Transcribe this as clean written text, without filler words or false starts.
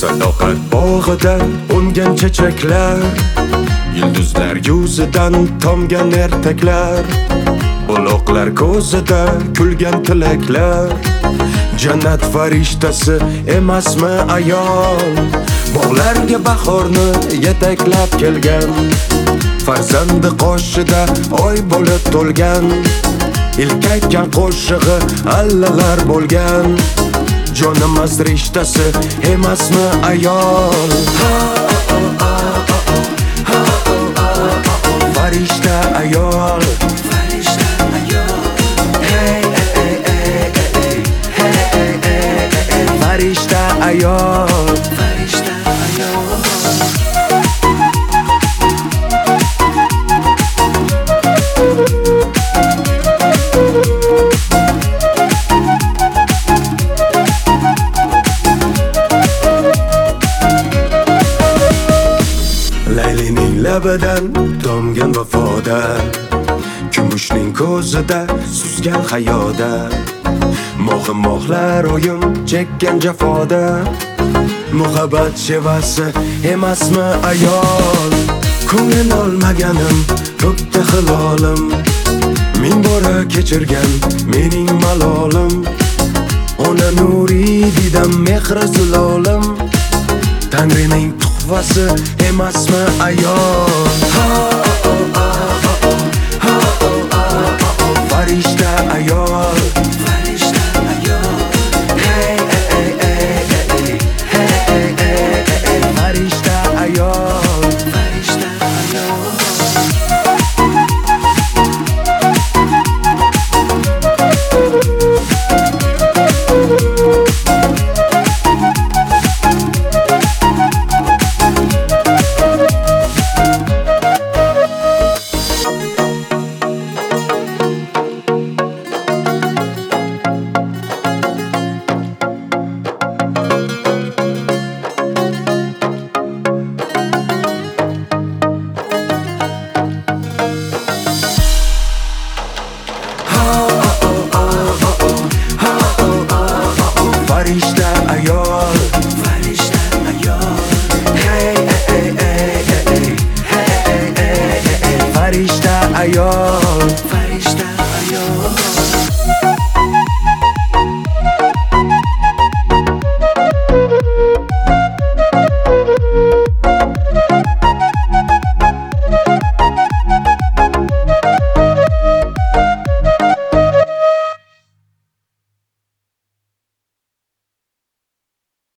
Sadoqat bog'ida ungan chechaklar, yulduzlar yuzidan tomgan ertaklar, buloqlar ko'zida kulgan tilaklar. Jannat farishtasi emasmi ayol, bog'larga bahorni yetaklab kelgan. Farzandi qoshida oy bo'lib to'lgan, ilk aytgan qo'shig'i allalar bo'lgan. Jonimiz rishtasi emasmi ayol, farishta ayol, farishta ayol, hey hey hey hey hey hey, farishta ayol, farishta ayol. Laylining labidan tomgan vafoda, kumushning ko'zida suzgan hayoda, mo'g'imoqlar oyim chekkan jafoda. Muhabbat shevasi emasmi ayol, ko'ngil olmaganim ko'kda hilolim, ming bora kechirgan mening malolim. Ona nuri didam mehri zilolim, Tangrining tuhfasi emasmi ayol.